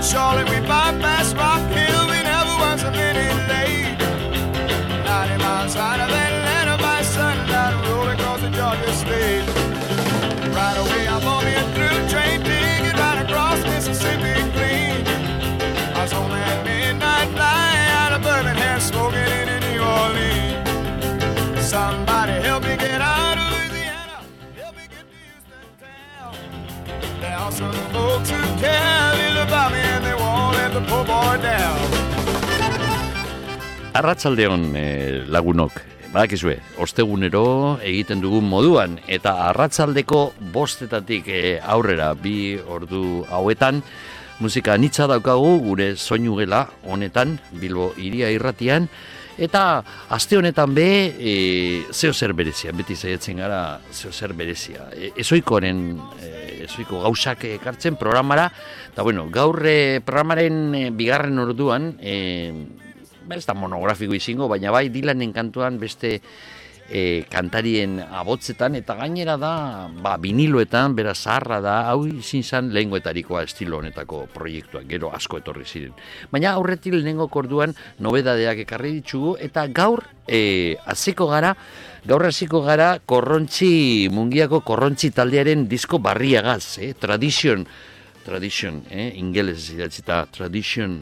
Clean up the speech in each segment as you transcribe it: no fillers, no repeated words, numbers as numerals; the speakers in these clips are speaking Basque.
Charlotte, we bypassed Rock Hill, we never was a minute late. 90 miles out of Atlanta by sundown, rolling across the Georgia state. Right away I'm on the through train, digging right across Mississippi clean. I was on that midnight flight out of Birmingham, smoking in New Orleans. Somebody help me get out of Louisiana, help me get to Houston town. There are some folks who care little about me and they won't let the poor boy down. Arratsaldeon lagunok, badakizue, ostegunero egiten dugun moduan eta arratsaldeko 5:00 aurrera 2 ordu hauetan musika anitza daukagu gure soinugela honetan Bilbo Hiria Irratian eta aste honetan zeo zer berezia, beti saiatzen gara zeo zer berezia. Ezoiko gauzak ekartzen programara eta gaur programaren bigarren orduan ez da monografiko izango, baina bai Dylanen kantuan beste kantarien abotzetan, eta gainera da viniloetan, bera zaharra da, hau izin zan lehengoetarikoa estilo honetako proiektuak, gero asko etorri ziren. Baina aurretik lehenengo orduan nobedadeak ekarri ditugu, eta gaur hasiko gara Mungiako Korrontzi taldearen disko barriagaz, Tradition, ingeles idatzita, Tradition,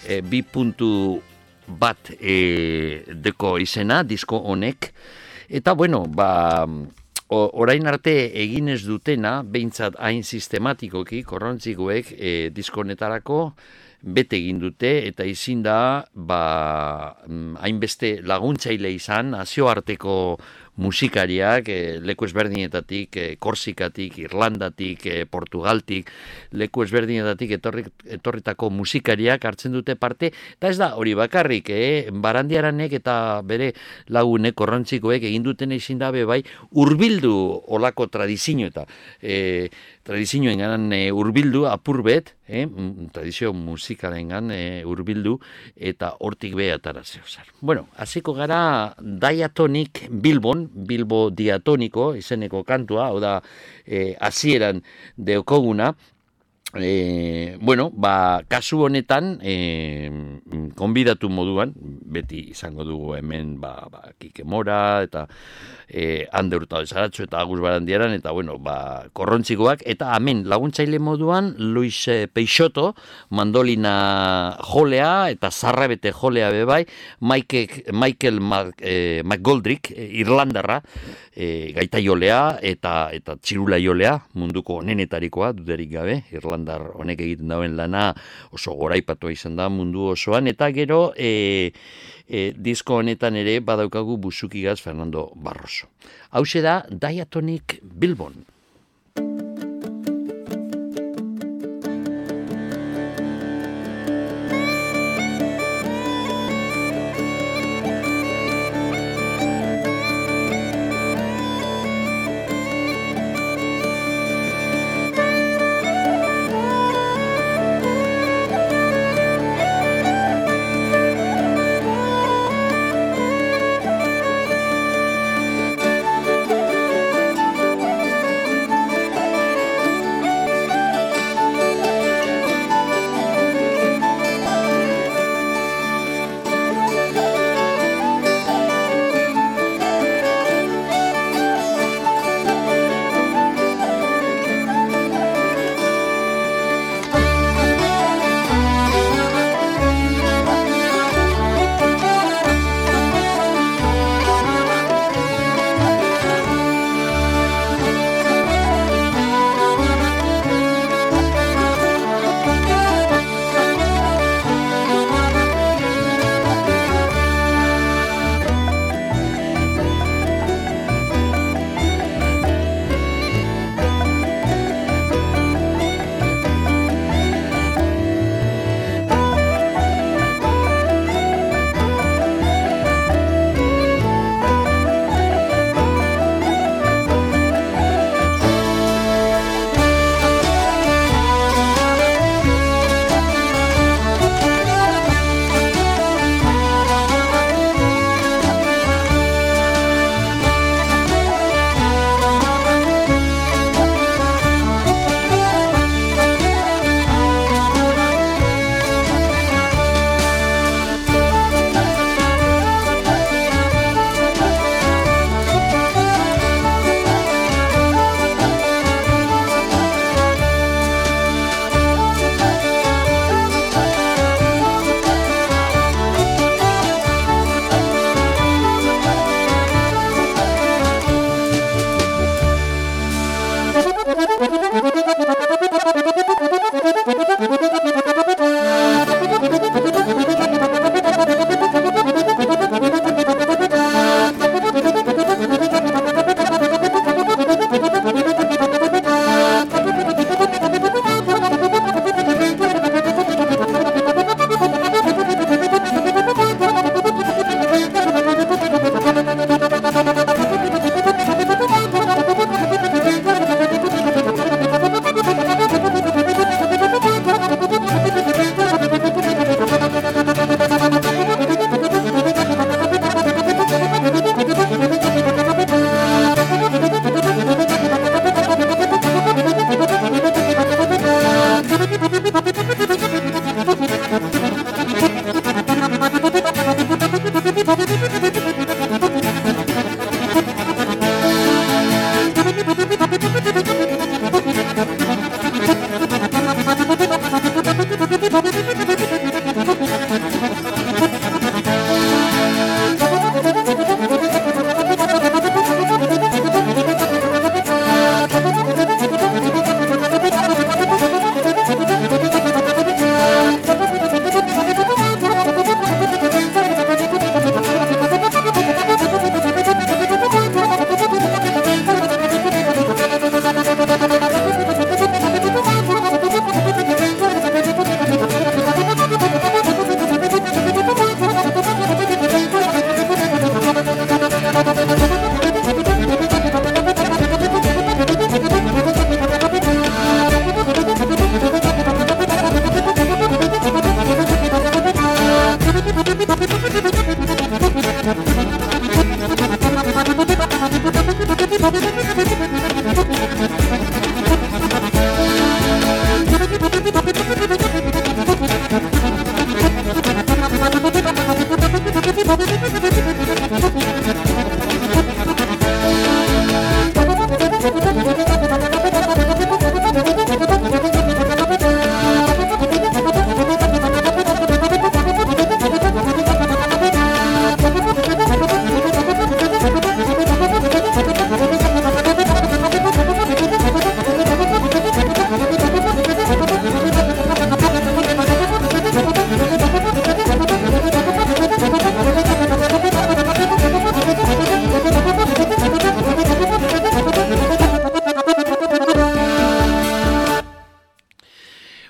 bat deko izena, disko honek, eta orain arte egin ez dutena, behintzat hain sistematikoki, korrontzikoek disko honetarako bete egin dute, eta izin da, hainbeste laguntzaile izan, nazioarteko musikariak, leku ezberdinetatik, Korsikatik, Irlandatik, Portugaltik, leku ezberdinetatik etorritako musikariak hartzen dute parte, eta ez da hori bakarrik, Barandiaranek eta bere lagunek korrontzikoek egin duten ezin dabe bai, urbildu olako tradizio eta tradizioen ganan urbildu apurbet, tradizio musikalengan urbildu, eta hortik behatara zehozar. Hasiko gara Diatonic Bilbo Diatoniko izeneko kantua, hau da hasieran deokoguna, kasu honetan konbidatu moduan, beti izango dugu hemen Kike Mora eta Ander Hurtado Saratxo eta Agus Barandiaran eta korrontzikoak, eta hemen laguntzaile moduan Luis Peixoto, mandolina jolea eta zarrabete jolea bebai, Michael McGoldrick, Irlandarra, gaita jolea eta txirula jolea, munduko onenetarikoa, duderik gabe, Irlandar honek egiten dauen lana oso goraipatua izan da mundu osoan, eta gero disko honetan ere badaukagu busukigaz Fernando Barroso. Hauxe da Diatonic Bilbon.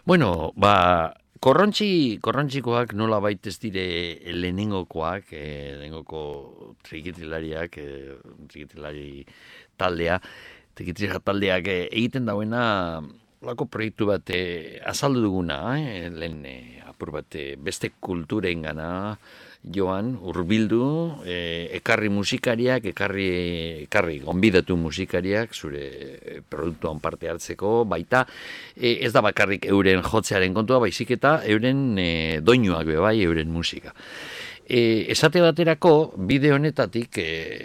Bueno, korrontzikoak nola baita ez dire lehenengokoak, lehenengoko trikitilariak, trikitilari taldeak egiten dauena lako proiektu bat azaldu duguna, lehen apur bat beste kulturen gana joan, urbildu, ekarri musikariak, ekarri gonbidatu musikariak, zure produktuan parte hartzeko, baita, ez da bakarrik euren jotzearen kontua, baizik eta euren doinuak bai, euren musika. Esate baterako, bide honetatik,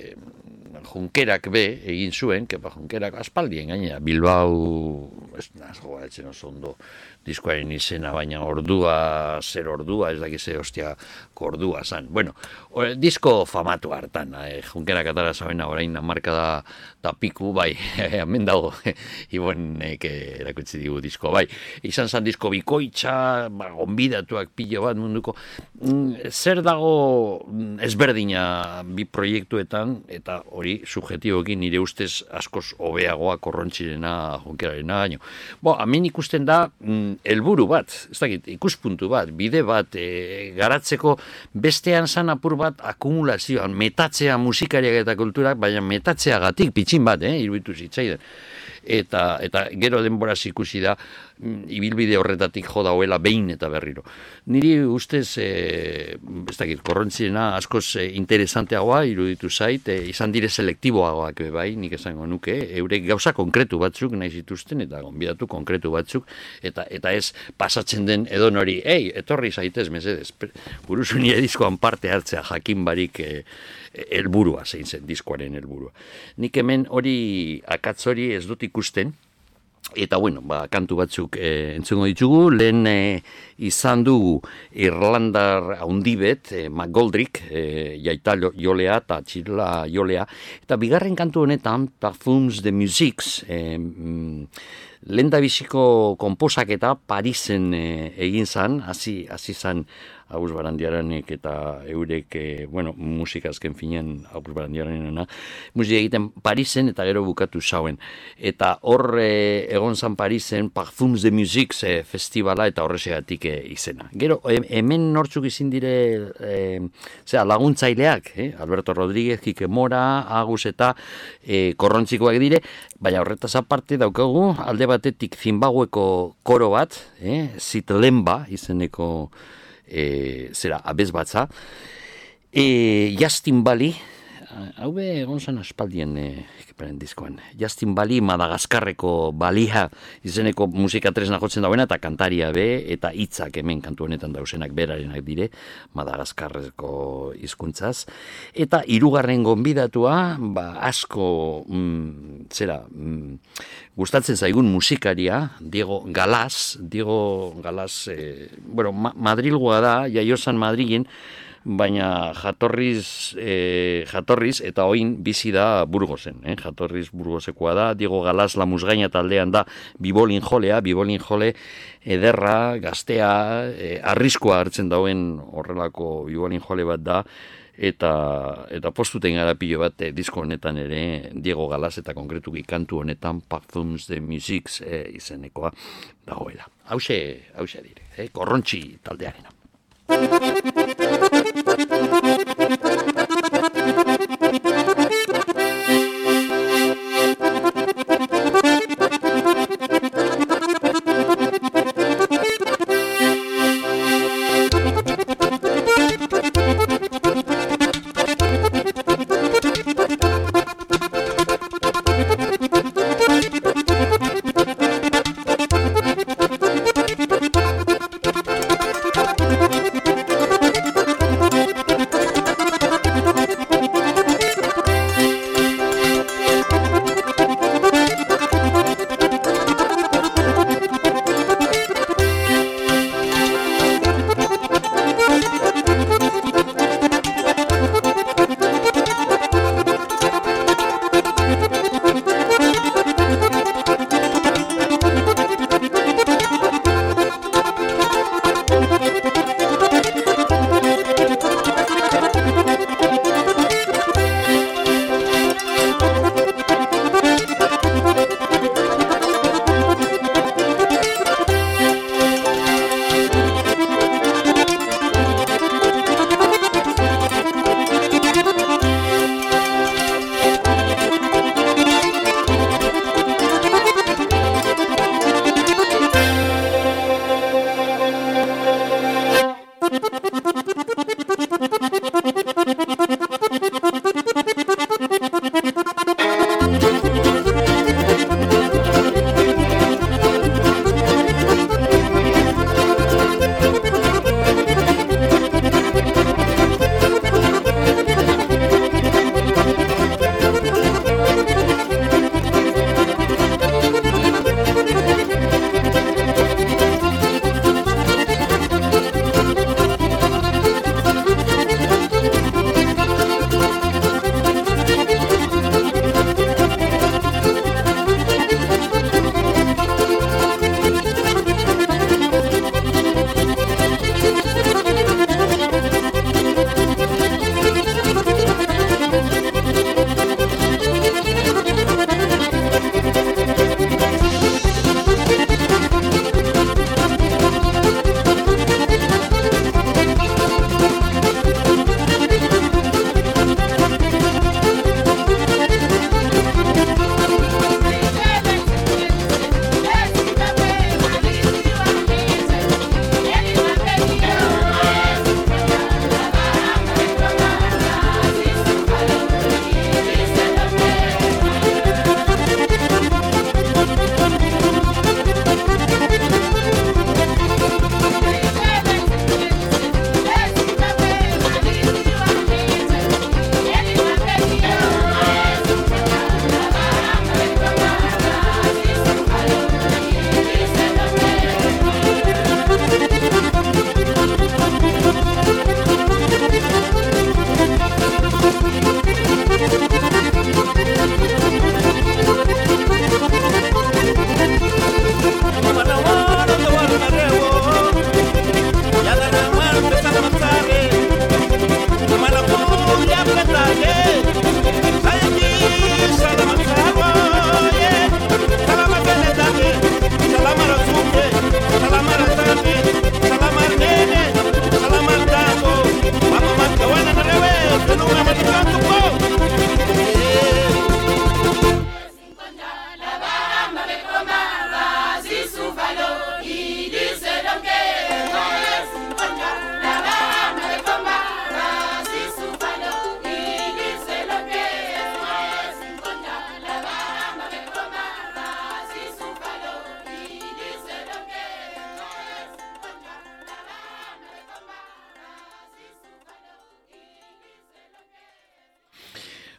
Junkerak egin zuen, Junkerak aspaldien gainera, Bilbao, ez gogoratzen oso ondo diskoaren izena, baina zer ordua, ez dakize ordua zan. Bueno, disko famatu hartan, Junkerak atara zauna orain marka da piku, bai, hemen dago, Ibonek erakutsi digu disko, bai. Izan zan disko bikoitza, gonbidatuak pilo bat munduko, zer dago ezberdina bi proiektuetan, eta hori subjetiboekin nire ustez askoz hobeagoa korrontzirena, Junkerarena, baino. Hemen ikusten da, helburu bat, ez dakit, ikuspuntu bat, bide bat, garatzeko bestean zan apur bat akumulazioan, metatzea musikariak eta kulturak, baina metatzeagatik pitxin bat, iruditu zitzaidan. Eta gero denboraz ikusi da, ibilbide horretatik jo dauela behin eta berriro. Niri ustez, ez dakit, korrontzirena askoz interesanteagoa iruditu zait, izan dire selektiboagoak bai, nik esango nuke, eurek gauza konkretu batzuk nahi zituzten, eta gonbidatu konkretu batzuk, eta ez pasatzen den edonori, etorri zaitez, mesedez, buruzu nire diskoan parte hartzea jakin barik helburua, zein zen diskoaren helburua. Nik hemen hori, akatz hori ez dut ikusten, eta bueno, kantu batzuk entzungo ditugu, lehen izan dugu Irlandar haundibet, McGoldrick, jaita jolea eta txirla jolea, eta bigarren kantu honetan, Parfums de Musics, lehendabiziko konposaketa Parisen egin zan, hasi zan Agus Barandiaranek eta eurek, musika azken finean Agus Barandiaranena, musika egiten Parisen eta gero bukatu zauen. Eta hor egon zan Parisen Parfums de Musics festivala eta horrezegatik izena. Gero, hemen nortzuk izin dire laguntzaileak, Alberto Rodríguez, Kike Mora, Agus eta korrontzikoak dire, baina horretaz aparte daukagu, alde batetik Zimbabweko koro bat, Zitlemba izeneko abez batza, Justin Bali, hau egon zan aspaldien diskoan, Justin Bali, Madagaskarreko Balia izeneko musika tresna jotzen dauena, eta kantaria eta hitzak hemen kantu honetan dausenak berarenak dire, Madagaskarreko hizkuntzaz, eta hirugarren gonbidatua, asko gustatzen zaigun musikaria, Diego Galaz, Madrilgoa da, jaiozan Madrilen, baina jatorriz eta oin bizi da Burgosen, jatorriz Burgosekoa da, Diego Galaz Lamusgaina taldean da bibolin jole ederra, gaztea, arriskoa hartzen dauen horrelako bibolin jole bat da, eta postuten gara pilo bat disko honetan ere Diego Galaz eta konkretuki kantu honetan Parfums de Musics izenekoa dagoela. Hauxe dire, korrontzi taldearena.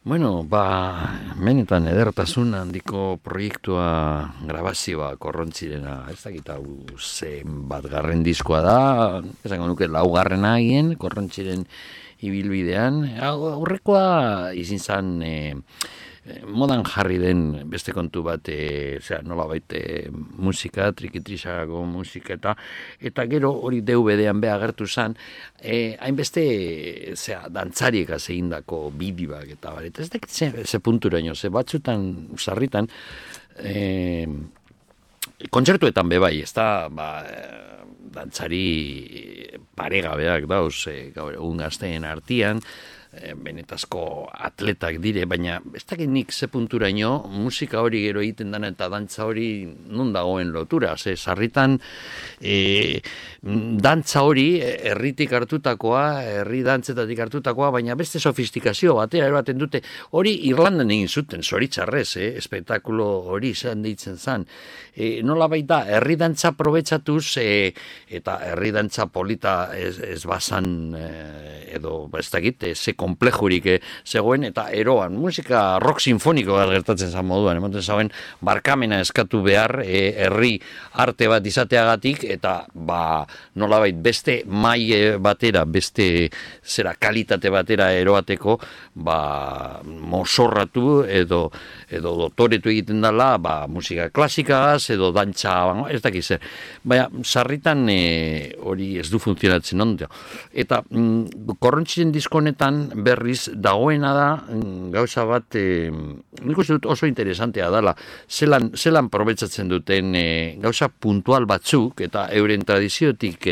Bueno, benetan edertasun handiko proiektua grabazioa korrontzirena, ez dakit hau zenbat garren diskoa da, esango nuke laugarrena agien, korrontziren ibilbidean, aurrekoa izin zan modan jarri den beste kontu bat, nola baite musika, trikitrisako musika eta gero hori DVD-an beha agertu zan, hainbeste dantzariek egindako bideoak eta bar, eta ez dakit ze punturaino, ze batzutan, sarritan, kontzertuetan bebai, ez da, dantzari paregabeak dauz, gaur egun gazteen artian, benetazko atletak dire, baina ez dakit nik ze punturaino musika hori gero egiten dana eta dantza hori non dagoen lotura, sarritan dantza hori herritik hartutakoa, herri dantzetatik hartutakoa, baina beste sofistikazio batera eroaten dute, hori Irlandan egin zuten, zoritzarrez, espektakulo hori izan deitzen zan. Nola baita, herri dantza probetxatuz eta herri dantza polita ez bazan edo ez dakit, ze komplejurik zegoen, eta eroan musika rock sinfoniko gertatzen zan moduan, ematen zauen barkamena eskatu behar herri arte bat izateagatik, eta nolabait beste mai batera, beste kalitate batera eroateko, mosorratu edo dotoretu egiten dela, musika klasikagaz edo dantza, ez dakiz zer. Baina, sarritan hori ez du funtzionatzen ondo. Eta korrontziren diskonetan berriz dagoena da gauza bat, nik uste dut oso interesantea dela, zelan probetxatzen duten gauza puntual batzuk, eta euren tradiziotik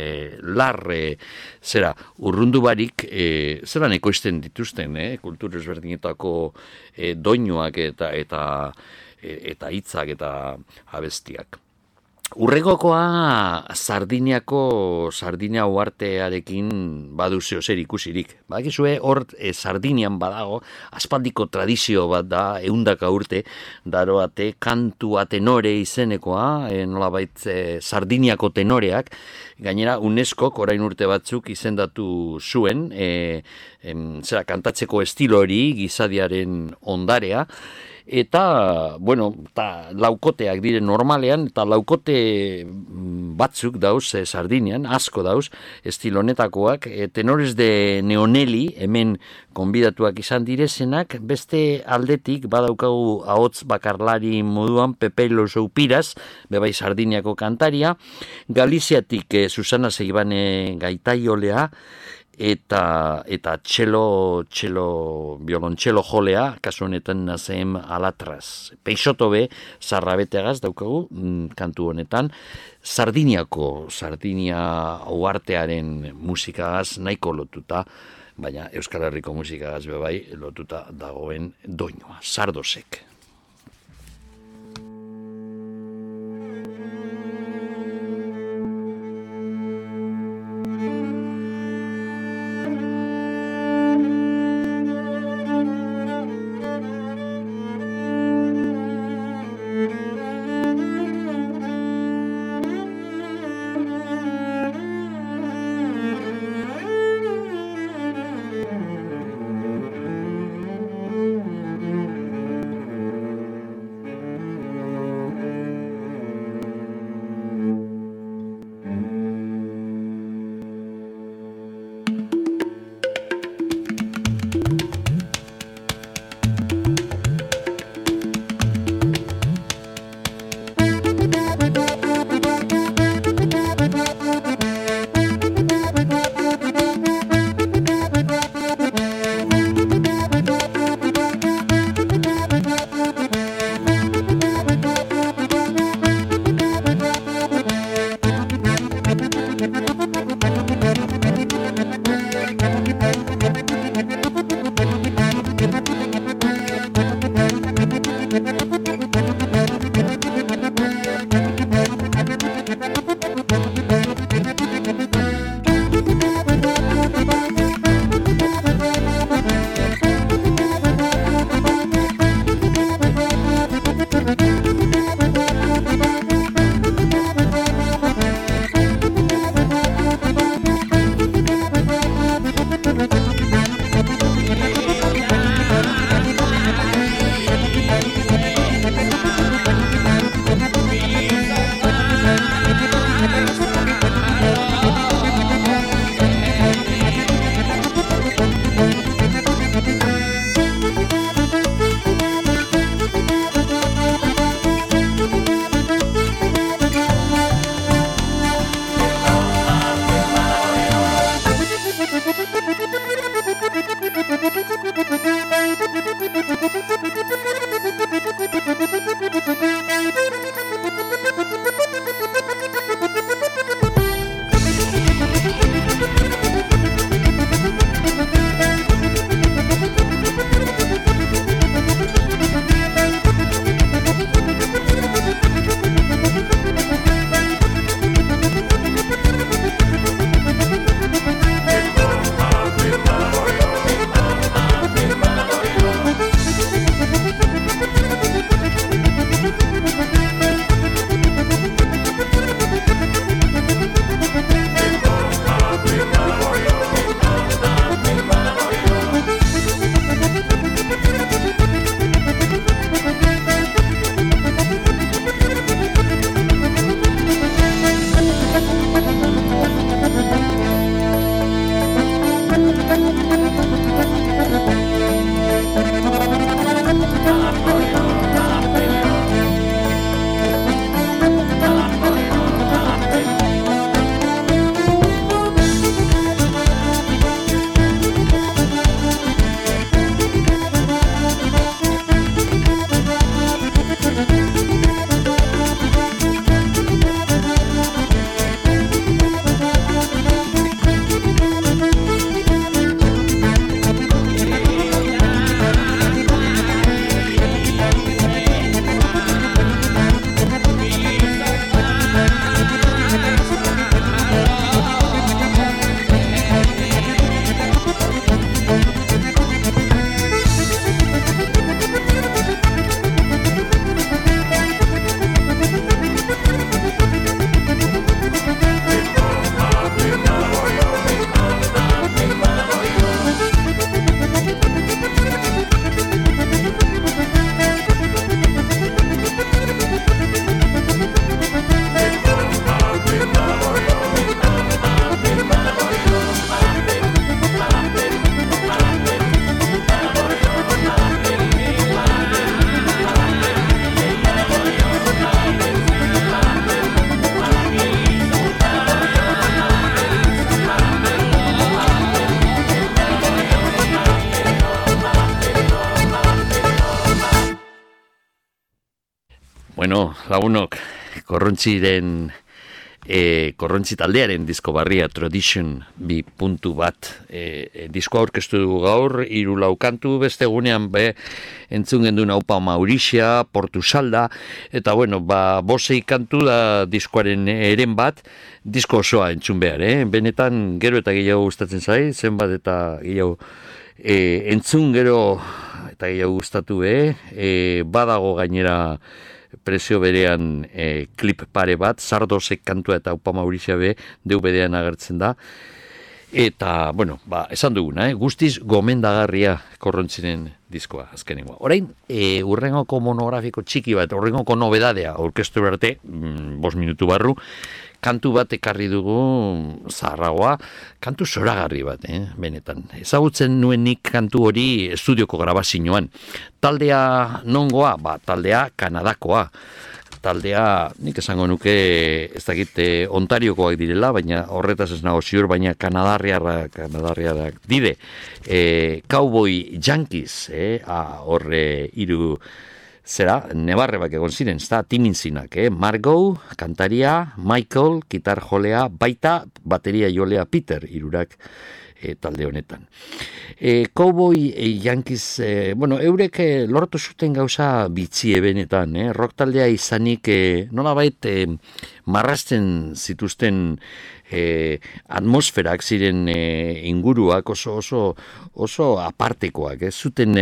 urrundu barik, zelan ekoizten dituzten, kultur ezberdinetako doinuak eta hitzak eta abestiak. Urregokoa Sardinia uhartearekin badu zer ikusirik. Badakizue hor Sardinian badago, aspaldiko tradizio bat da, 100 urte, daroate kantua tenore izenekoa, nolabait Sardiniako tenoreak, gainera UNESCOk orain urte batzuk izendatu zuen, kantatzeko estilo hori, gizadiaren ondarea, eta, laukoteak dire normalean, eta laukote batzuk dauz Sardinian, asko dauz, estilo honetakoak, tenores de Neonelli, hemen konbidatuak izan direzenak, beste aldetik badaukagu ahots bakarlari moduan Pepe Los Oupiras, bebai Sardiniako kantaria, Galiziatik Susana Seibane gaitaiolea, eta violontxelo jolea, kasu honetan Nazem Alatraz. Peixoto be, Zarrabeteagaz daukagu, kantu honetan, Sardinia uhartearen musikagaz nahiko lotuta, baina Euskal Herriko musikagaz bebai lotuta dagoen doinua, Sardosek. Bueno, lagunok, korrontziren, korrontzi taldearen disko barria Tradition bi puntu bat diskoa aurkeztu dugu gaur, 3 kantu, beste egunean entzun gendun Aupa Maurixia, Portu Salda, eta bueno, 5 kantu da diskoaren eren bat, disko osoa entzun behar, benetan gero eta gehiago gustatzen zai, zenbat eta gehiago entzun gero eta gehiago gustatu, badago gainera prezio berean klip pare bat, Sardosek kantua eta Aupa Maurixia DVD-an agertzen da. Eta, bueno, esan duguna, guztiz gomendagarria korrontziren diskoa, azkenengoa. Orain, urrengoko monografiko txiki bat, urrengoko nobedadea, aurkeztu arte, 5 minutu barru, kantu bat ekarri dugu zaharragoa, kantu zoragarri bat, benetan. Ezagutzen nuen nik kantu hori estudioko grabazioan. Taldea nongoa? Taldea Kanadakoa. Taldea, nik esango nuke, ez dakit, Ontariokoak direla, baina horretaz ez nago ziur, baina Kanadarriarrak dire. Cowboy Yankees, horre hiru nebarrebak egon ziren, ez da, timinzinak, Margot, kantaria, Michael, gitar jolea, baita, bateria jolea Peter, hirurak talde honetan. Cowboy Yankees, eurek lortu zuten gauza bitxie benetan, rock taldea izanik nolabait marrazten zituzten atmosferak ziren inguruak oso apartekoak, zuten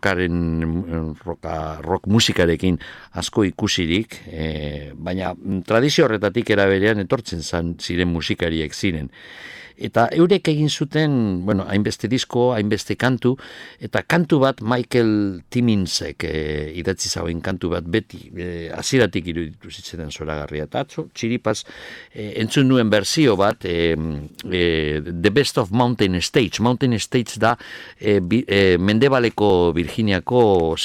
rock musikarekin asko ikusirik, baina tradizio horretatik eraberean etortzen ziren musikariek ziren. Eta eurek egin zuten, hainbeste disko, hainbeste kantu, eta kantu bat Michael Timminsek idatzi zauen kantu bat beti, hasieratik iruditu zitzen zoragarria. Eta atzo, txiripaz, entzun nuen berzio bat, The Best of Mountain States. Mountain States da Mendebaleko Virginiako,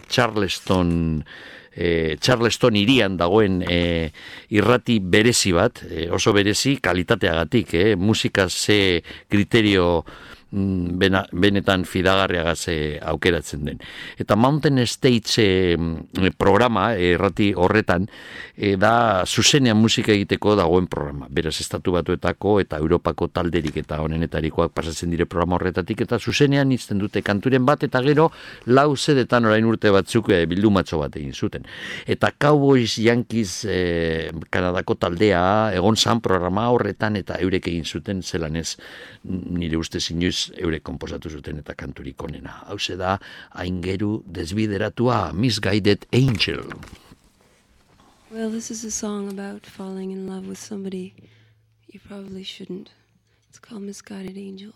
Charleston irian dagoen irrati berezi bat, oso berezi kalitateagatik, musika ze kriterio benetan fidagarriagaz aukeratzen den. Eta Mountain Stage programa, errati horretan, da zuzenean musika egiteko dagoen programa. Beraz, Estatu Batuetako eta Europako talderik eta honenetarikoak pasatzen dire programa horretatik, eta zuzenean izten dute kanturen bat, eta gero lau zedetan orain urte batzuk bildumatxo bat egin zuten. Eta Cowboys Yankees Kanadako taldea egon zan programa horretan, eta eurek egin zuten zelanez nire uste inoiz eurek konposatu zuten eta kanturik onena. Hauze da, aingeru desbideratua, Misguided Angel. Well, this is a song about falling in love with somebody you probably shouldn't. It's called Misguided Angel.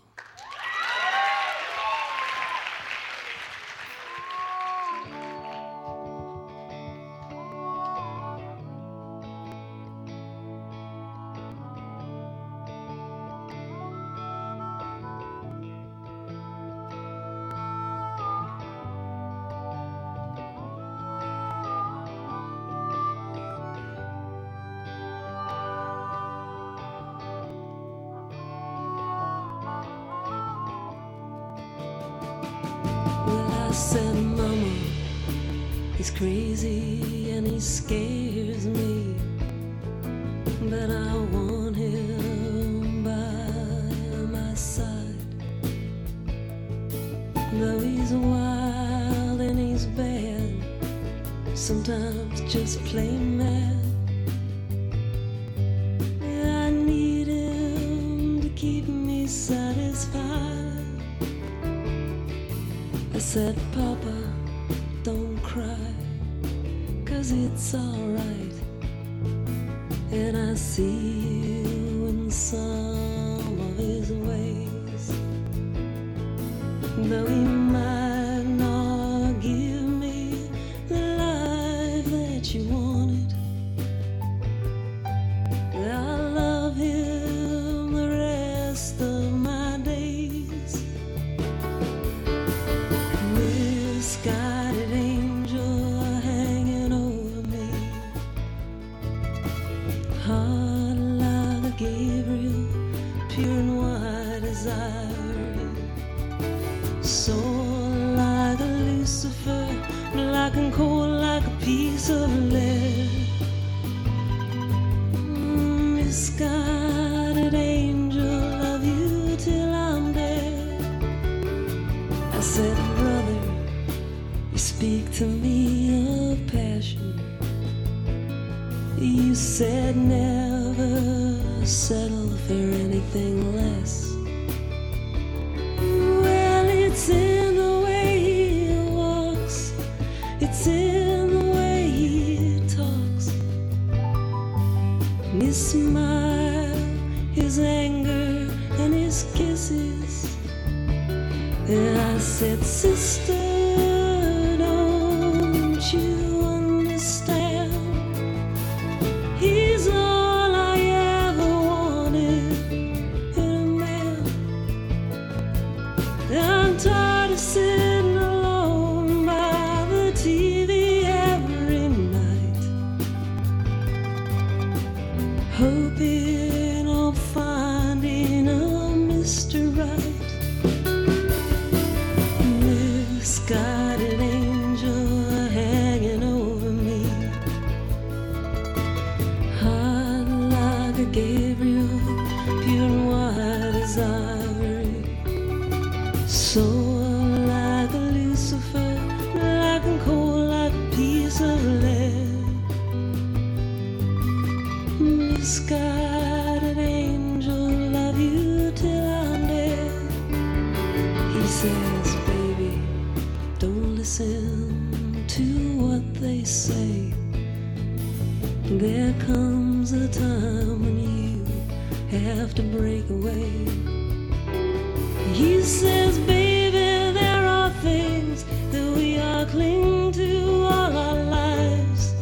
I said, Mama, he's crazy and he scares me, but I want him by my side. Though he's wild and he's bad, sometimes just plain mad, I need him to keep me satisfied. I said, Papa, don't cry, 'cause it's alright, and I see you in some of his ways. Though he might not give me the life that you wanted, I'll love him the rest of my days. Misguided angel hanging over me, heart like a Gabriel, pure and white as ivory, soul like a Lucifer, black and cold like a piece of lead. Misguided angel, love you till I'm dead. I said, brother, you speak to me of passion. You said never settle for anything less. Well, it's in the way he walks, it's in the way he talks, his smile, his anger, and his kisses. And I said, sister, don't you understand? He's all I ever wanted in a man. I'm tired of sitting alone by the TV every night, hoping of finding a Mr. Right. Misguided angel hanging over me, heart like a Gabriel, pure and white as ivory, soul like a Lucifer, black and cold like a piece of lead. Misguided angel, love you till I'm dead. He says, baby, don't listen to what they say. There comes a time when you have to break away. He says, baby, there are things that we are clinging to all our lives.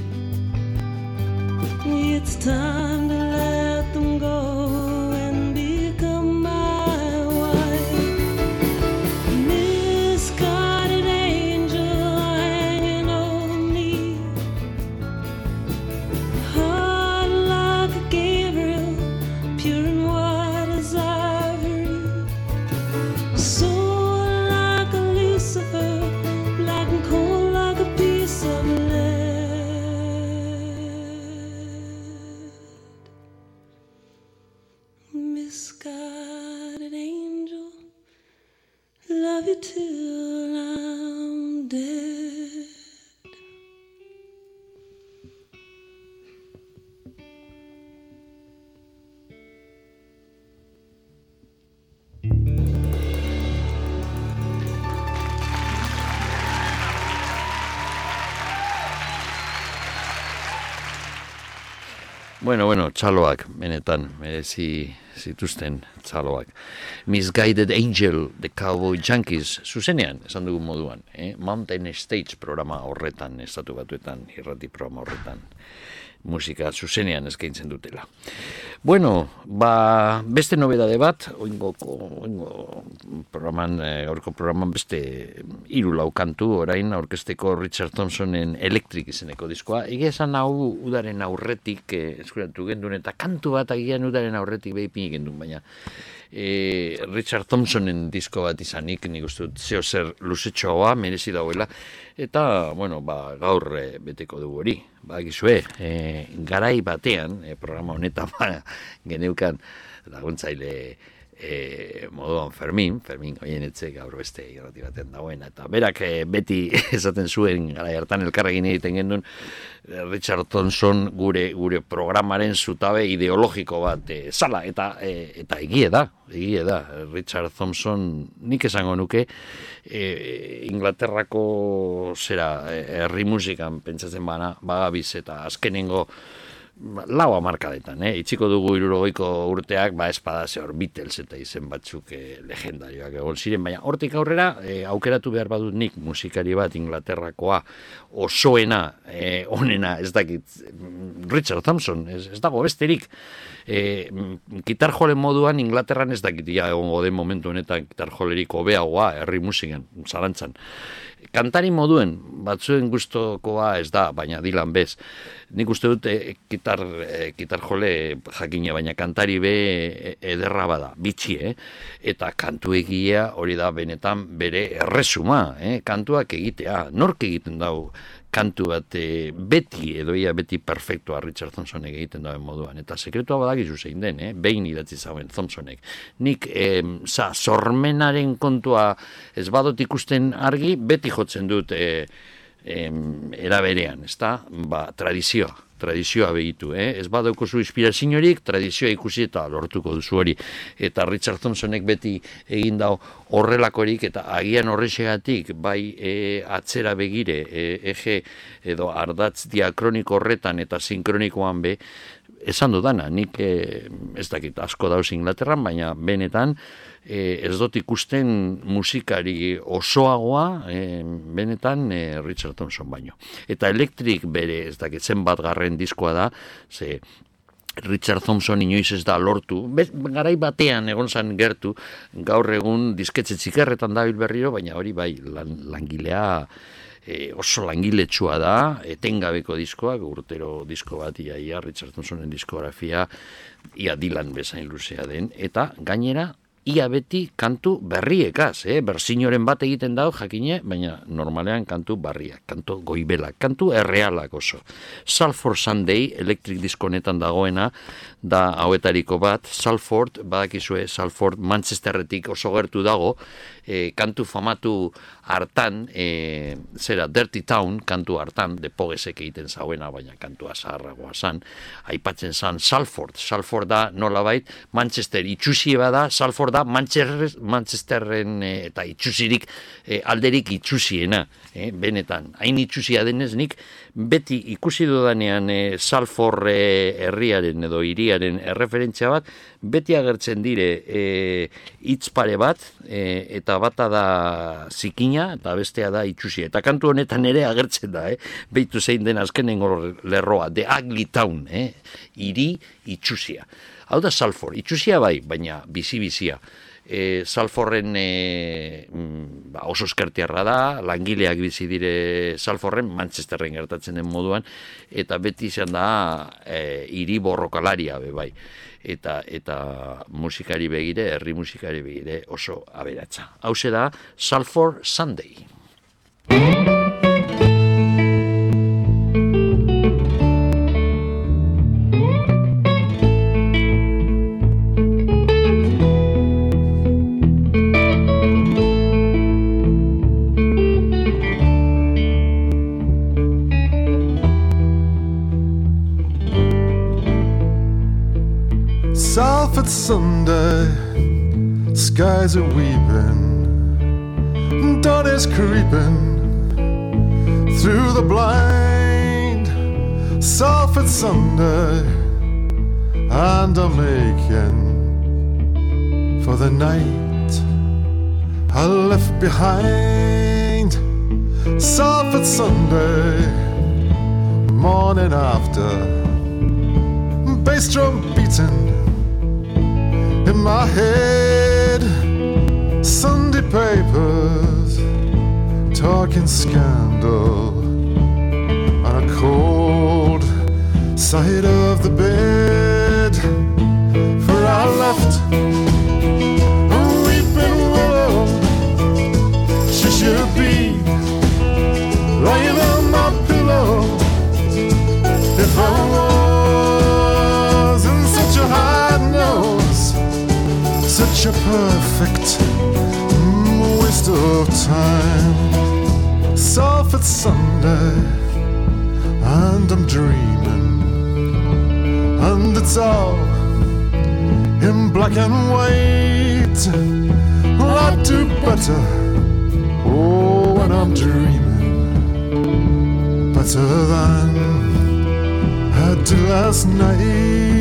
It's time to let them go and become my wife. Misguided angel hanging over me, heart like a Gabriel, pure and white as ivory, till I'm dead. Bueno, txaloak, benetan, merezi zituzten txaloak. Misguided Angel, The Cowboy Junkies, zuzenean, esan dugun moduan, Mountain Stage programa horretan, estatu batuetan, irrati programa horretan, musika zuzenean eskaintzen dutela. Bueno, beste nobedade bat, oingo programan, gaurko programan beste 3 kantu, orain aurkezteko Richard Thompsonen Electric izeneko diskoa. Egia esan hau udaren aurretik eskuratu gendun, eta kantu bat agian udaren aurretik behipini gendun, baina Richard Thompsonen disko bat izanik, nik uste dut zeo zer luzetxoa merezi dauela, eta, bueno, gaur beteko dugu hori. Gizue, garai batean, programa honetan geneukan laguntzaile moduan Fermin Goienetxe gaur beste irrati baten dagoena, eta berak beti esaten zuen garai hartan elkarrekin egiten gendun Richard Thompson gure programaren zutabe ideologiko bat zala, eta egie da Richard Thompson nik esango nuke Inglaterrako herri musikan pentsatzen bagabiz eta azkenengo 4 hamarkadetan, itxiko dugu 60 urteak, espada zehor Beatles eta izen batzuk legendarioak egon ziren, baina hortik aurrera aukeratu behar badut nik musikari bat Inglaterrakoa osoena, onena, ez dakit, Richard Thompson, ez dago besterik. Gitarjole moduan Inglaterran ez dakit, egongo den momentu honetan gitarjolerik hobeagoa herri musikan, zalantzan. Kantari moduen, batzuen gustokoa ez da, baina Dylan bez. Nik uste dut gitarjole jakina, baina kantari be ederra bada, bitxi, eta kantu egia hori da benetan bere erresuma, kantuak egitea, nork egiten dau kantu bat beti perfektua Richard Thompsonek egiten dauen moduan, eta sekretua badakizu zein den, behin idatzi zauen Thompsonek. Nik sormenaren kontua ez badot ikusten argi, beti jotzen dut eraberean, ezta? Tradizioa begitu, ez badaukozu inspiraziorik, tradizioa ikusi eta lortuko duzu hori. Eta Richard Thompsonek beti egin dau horrelakorik, eta agian horrexegatik, bai atzera begire, edo ardatz diakroniko horretan eta sinkronikoan be, esan dudana, nik ez dakit asko dauz Inglaterran, baina benetan ez dut ikusten musikari osoagoa benetan Richard Thompson baino. Eta Electric bere ez dakit zenbat garren diskoa da, ze Richard Thompson inoiz ez da lortu, garai batean egon zan gertu, gaur egun disketxe txikerretan dabil berriro, baina hori bai langilea oso langiletsua da, etengabeko diskoak, urtero disko bat ia Richard Thompsonen diskografia, ia Dylan bezain luzea den, eta gainera, ia beti kantu berriekaz, berzinoren bat egiten dau, jakine, baina normalean kantu barriak, kantu goibelak, kantu errealak oso. Salford Sunday, Electric diskonetan dagoena, da hauetariko bat, Salford, badakizue, Salford Manchesterretik oso gertu dago, kantu famatu hartan, Dirty Town, kantu hartan, de Pogesek egiten zauena, baina kantua zaharragoa zan, aipatzen zan Salford da nolabait, Manchester itxusie bada, Salford da Manchesterren eta itxusirik alderik itxusiena, benetan, hain itxusia denez nik, beti ikusi dudanean Salford herriaren edo hiriaren erreferentzia bat, beti agertzen dire hitz pare bat, eta bata da zikina, eta bestea da itxusia. Eta kantu honetan ere agertzen da, behitu zein den azkenengo lerroa, The Ugly Town, hiri itxusia. Hau da Salford, itxusia bai, baina bizi-bizia. Salforden oso eskertiarra da, langileak bizi dire Salforden, Manchesterren gertatzen den moduan, eta beti izan da hiri borrokalaria be bai. Eta musikari begire, herri musikari begire oso aberatsa. Hauxe da Salford Sunday. Salford Sunday, skies are weeping, dawn is creeping through the blind. Salford Sunday, and I'm aching for the night I left behind. Salford Sunday, morning after, bass drum beating in my head, Sunday papers talking scandal on a cold side of the bed. For I left a weeping willow, she should be lying on my pillow. If I wasn't such a hard nose, such a perfect waste of time. Salford Sunday, and I'm dreaming, and it's all in black and white. Well, I do better, oh, when I'm dreaming, better than I did last night.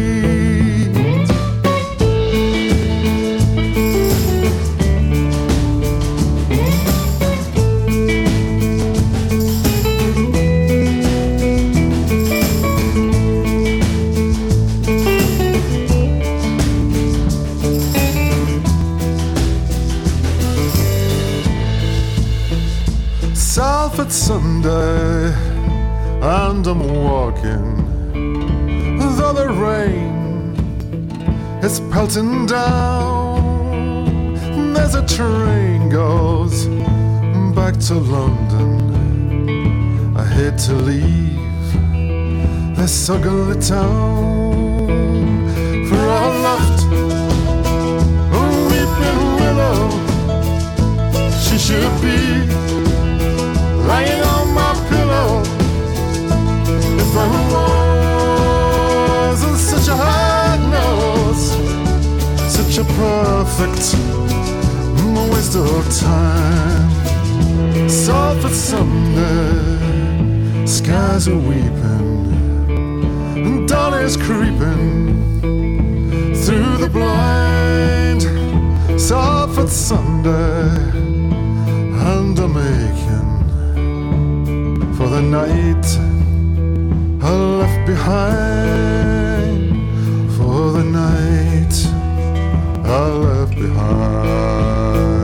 Salford Sunday, and I'm walking, though the rain is pelting down. There's a train goes back to London. I hate to leave this ugly town, for I left a weeping willow, she should be lying on my pillow. If I wasn't such a hard nose, such a perfect waste of time. Salford Sunday, skies are weeping, and dawn is creeping through the blind. Salford Sunday, and I'm aching for the night I left behind, for the night I left behind.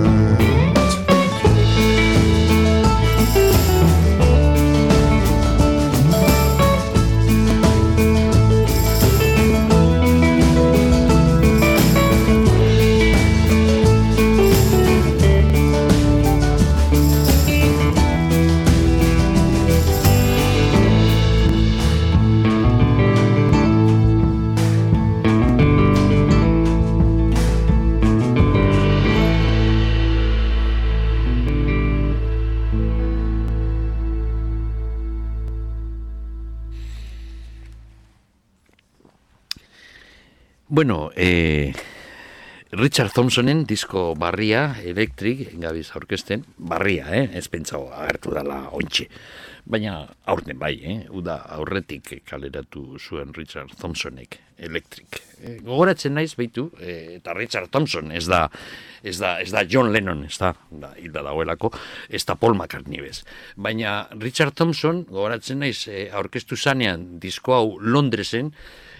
Bueno, Richard Thompsonen disko barria, Electric, gabiz aurkezten, barria, ez pentsau agertu dela ontxe. Baina aurten bai, uda aurretik kaleratu zuen Richard Thompsonek, Electric. Gogoratzen naiz baitu, eta Richard Thompson ez da John Lennon, ez da hilda dagoelako, ez da Paul McCartney bez. Baina Richard Thompson, gogoratzen naiz, aurkeztu zanean disko hau Londresen,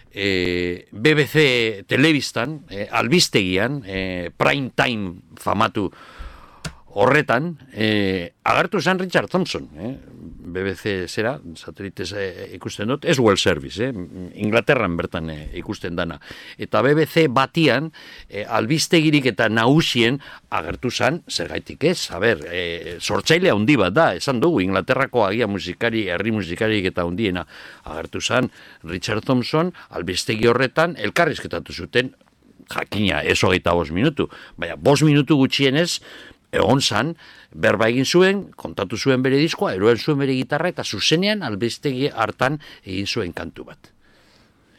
BBC telebistan, albistegian, prime time famatu horretan, agertu zen Richard Thompson, BBC zera, satelitez ikusten dut, ez World Service, Inglaterran bertan ikusten dana. Eta BBC batian, albistegirik eta nagusien agertu zen, zergaitik ez, sortzailea handi bat da, esan dugu, Inglaterrako agia musikari, herri musikarik eta handiena agertu zen, Richard Thompson, albistegi horretan, elkarrizketatu zuten, jakina, ez 25 minutu, baina 5 minutu gutxienez, egon zan, berba egin zuen, kontatu zuen bere diskoa, eroen zuen bere gitarra, eta zuzenean albistegi hartan egin zuen kantu bat.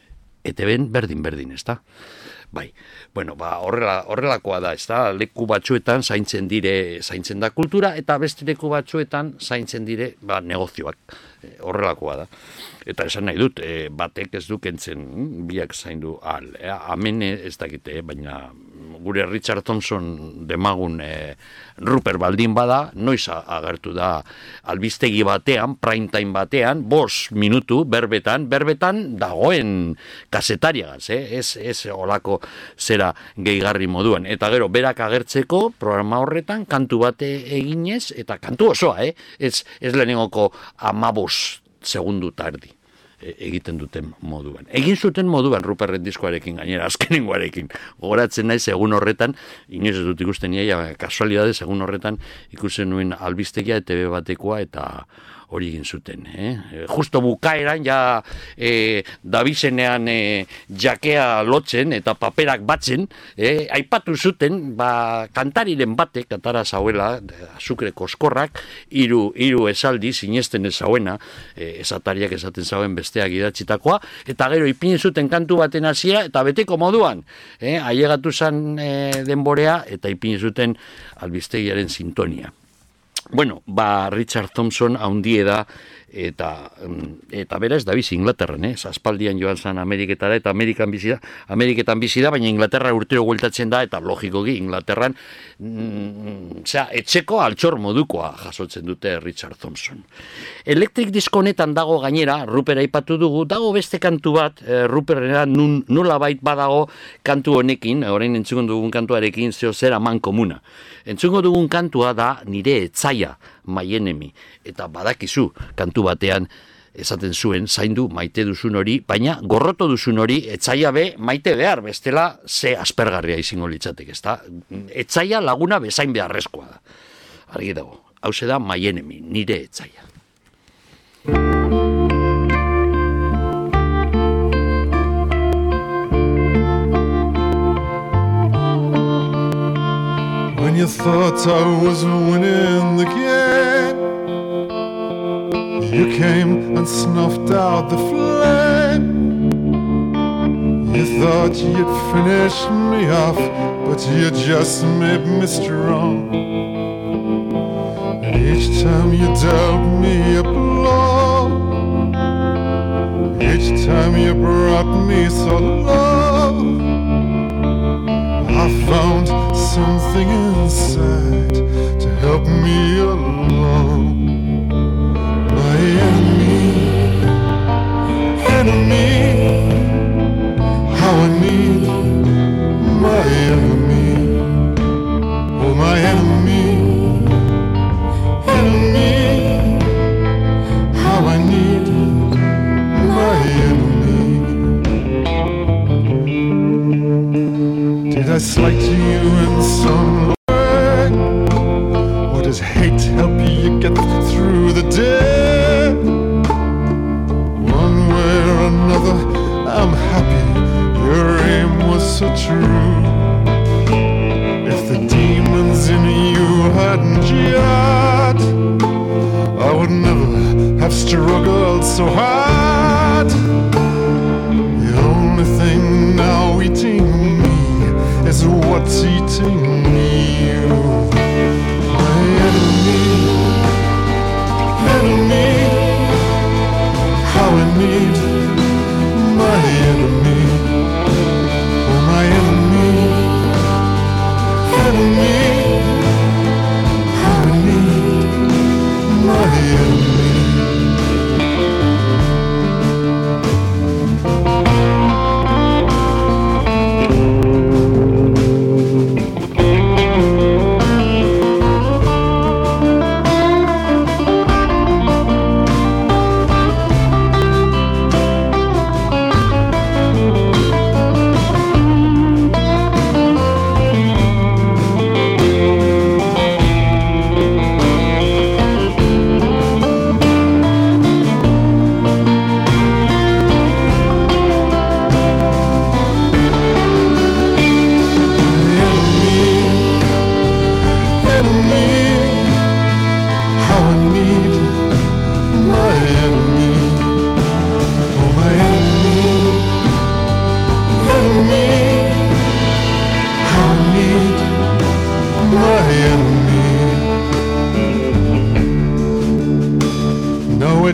ETB-en berdin, ezta? Bai, bueno, horrelakoa da, ezta? Leku batzuetan zaintzen da kultura, eta beste leku batzuetan zaintzen dire, negozioak. Horrelakoa da. Eta esan nahi dut, batek ez du kentzen, biak zaindu hemen ez dakite, baina gure Richard Thompson demagun Rupert baldin bada, noiz agertu da albistegi batean, prime time batean, 5 minutu berbetan dagoen kasetariagaz, ez olako zera gehigarri moduan. Eta gero, berak agertzeko programa horretan, kantu bate eginez, eta kantu osoa, ez lehenengoko 15 segundu tardi egiten duten moduan. Egin zuten moduan Ruperren diskoarekin, gainera, azkenengoarekin. Gogoratzen naiz egun horretan, inoiz ez dut ikusten nire, kasualidadez egun horretan ikusten nuen albistegia ETB batekoa eta hori egin zuten. Justo bukaeran, ja Dabizenean jakea lotzen eta paperak batzen, aipatu zuten, kantariren batek, kantara zauela, azukre koskorrak, hiru esaldi, sinesten ez zauena, esatariak esaten zauen besteak idatzitakoa, eta gero ipini zuten kantu baten hasia, eta beteko moduan, ailegatu zen denborea, eta ipini zuten albistegiaren sintonia. Bueno, Richard Thompson haundie da, eta bera ez da bizi Inglaterran, aspaldian joan zen Ameriketara, eta Ameriketan bizi da, baina Inglaterra urtero gueltatzen da, eta logikoki Inglaterran etxeko altxor modukoa jasotzen dute Richard Thompson. Electric Disco honetan dago gainera, Rupert aipatu dugu, dago beste kantu bat, Rupertera nolabait badago kantu honekin, orain entzungo dugun kantuarekin, zera man komuna. Entzungo dugun kantua da nire etzaia, My Enemy, eta badakizu kantu batean esaten zuen, zaindu maite duzun hori, baina gorroto duzun hori etzaia be maite behar, bestela ze aspergarria izango litzatek, ezta? Etzaia laguna bezain beharrezkoa da. Argi dago, hauxe da My Enemy, nire etzaia. When you thought I was winning the game, you came and snuffed out the flame. You thought you'd finish me off, but you just made me strong. And each time you dealt me a blow, each time you brought me so low, I found something inside to help me along. My enemy, how I need my enemy. Oh, my enemy, how I need my enemy. Did I slight you in some way? Or does hate help you get through the day? One way or another, I'm happy your aim was so true. If the demons in you hadn't yet, I would never have struggled so hard. The only thing now eating me is what's eating you. My enemy, how I need my enemy. Oh, my enemy, how I need my enemy.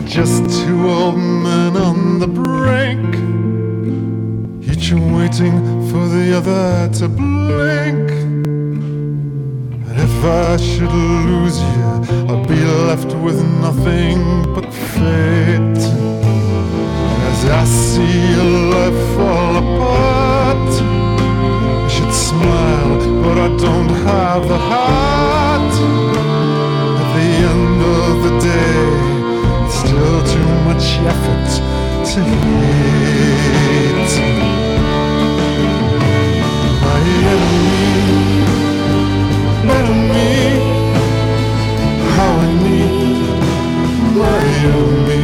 just two old men on the brink, each waiting for the other to blink. And if I should lose you, I'll be left with nothing but fate. As I see your life fall apart, I should smile, but I don't have the heart. At the end of the day, it's still too much effort to hate. My enemy, how I need my enemy.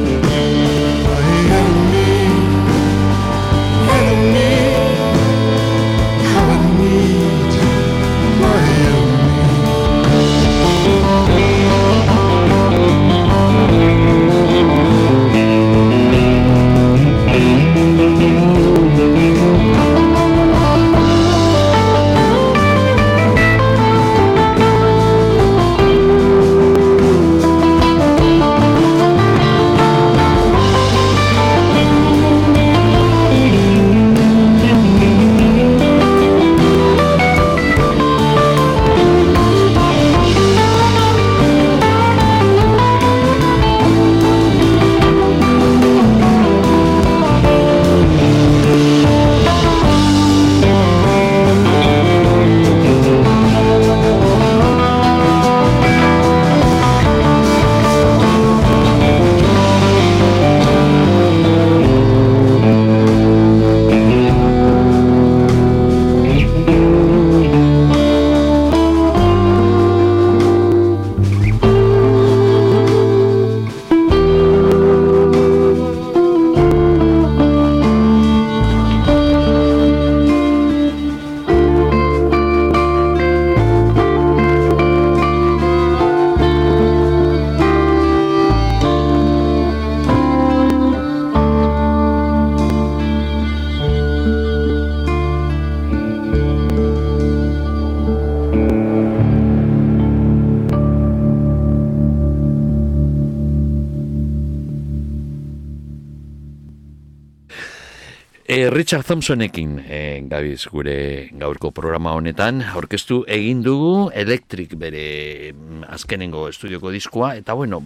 Richard Thompsonekin gabiz gure gaurko programa honetan, aurkeztu egin dugu Electric bere azkenengo estudioko diskoa, eta bueno,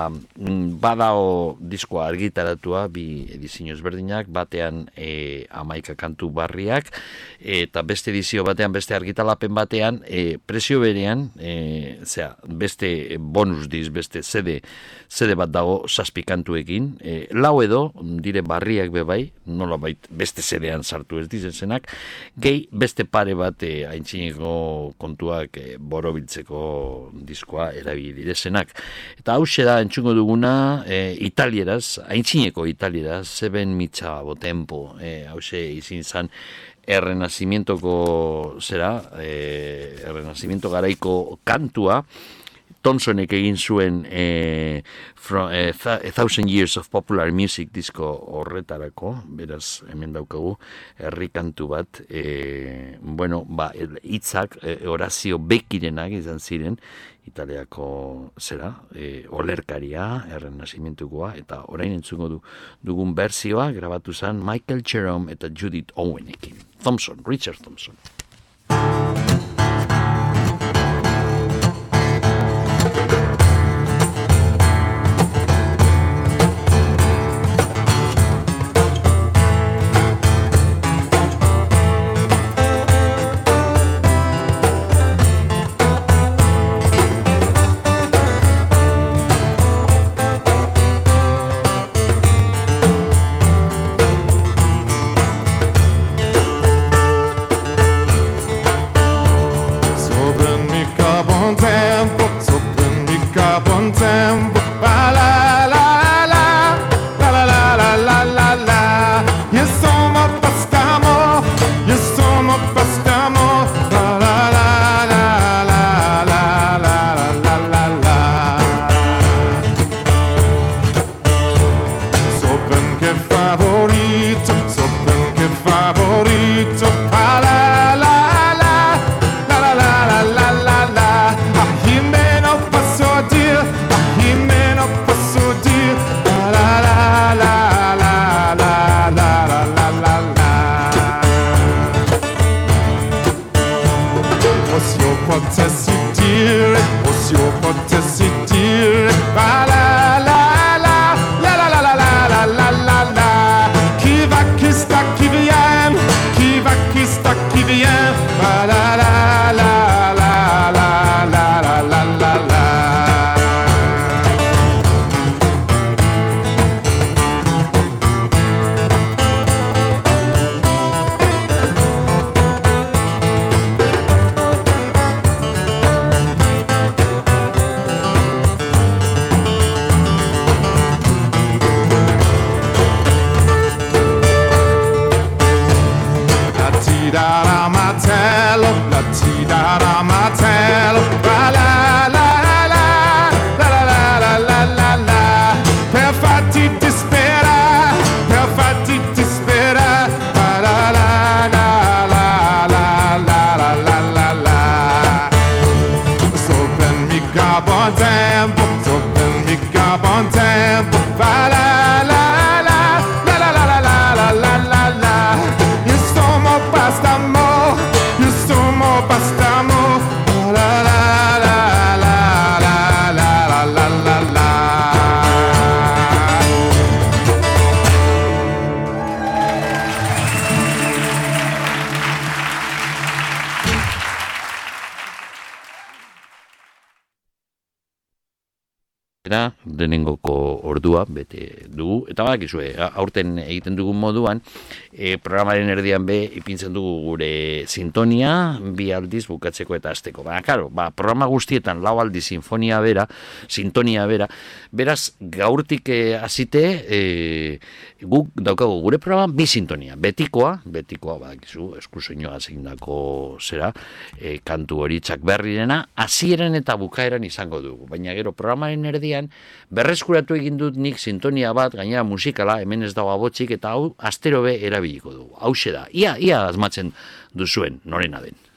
badao diskoa argitaratua, bi edizio ezberdinak, batean 11 kantu barriak, eta beste edizio batean, beste argitalapen batean, prezio berean, beste bonus disk, beste CD bat dago 7 kantuekin, lau edo, dire barriak bebai, nola bait, beste zedean sartu ez dizenak, gehi beste pare bat aintzineko kontuak borobiltzeko diskoa erabili direzenak. Eta hause da entzungo duguna italieraz, aintzineko italieraz, Seven Micciavo Tempo, hause izin zan Errenazimientoko Errenazimiento garaiko kantua, Thompsonek egin zuen from A Thousand Years of Popular Music disko horretarako, beraz hemen daukagu herri kantu bat, hitzak Horazio Becchirenak izan ziren, Italiako olerkaria, Errenazimientukoa, eta orain entzungo dugun berzioa grabatu zen Michael Jerome eta Judith Owenekin. Thompson, Richard Thompson. Jimeno paso dir, Ti-da-da-ma-tello, la ti-da-da-ma-tello, la-la-la-la, la-la-la-la-la-la, per farti disperare, per farti disperare, la-la-la-la-la-la-la-la-la. So ben mica buon tempo, so ben mica buon tempo, la-la-la-la, la-la-la-la-la-la-la-la. Io sono bastamo, io sono bastamo, la-la-la-la-la-la-la-la-la. Denengoko ordua bete dugu, eta badakizue, aurten egiten dugun moduan, programaren erdian ipintzen dugu gure sintonia, bi aldiz bukatzeko eta hasteko. Karo, programa guztietan lau aldiz sintonia bera, beraz, gaurtik hasite, guk daukagu gure programa bi sintonia, betikoa badakizu, eskusoinoa zeindako zera, kantu hori Chuck Berryrena, hasieran eta bukaeran izango dugu, baina gero programaren erdian berreskuratu egin dut nik sintonia bat, gainera musikala, hemen ez dago abotzik, eta hau astero be erabiliko dugu. Hauxe da, ia asmatzen duzuen norena den.